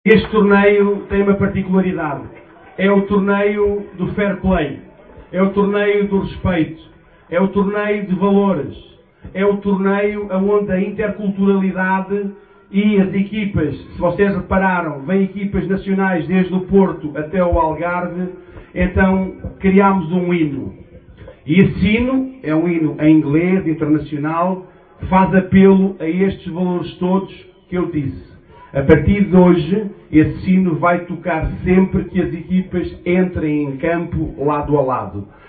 Este torneio tem uma particularidade. É o torneio do fair play. É o torneio do respeito. É o torneio de valores. É o torneio onde a interculturalidade e as equipas, se vocês repararam, vêm equipas nacionais desde o Porto até o Algarve, então criámos um hino. E esse hino é um hino em inglês, internacional, faz apelo a estes valores todos que eu disse. A partir de hoje, esse sino vai tocar sempre que as equipas entrem em campo lado a lado.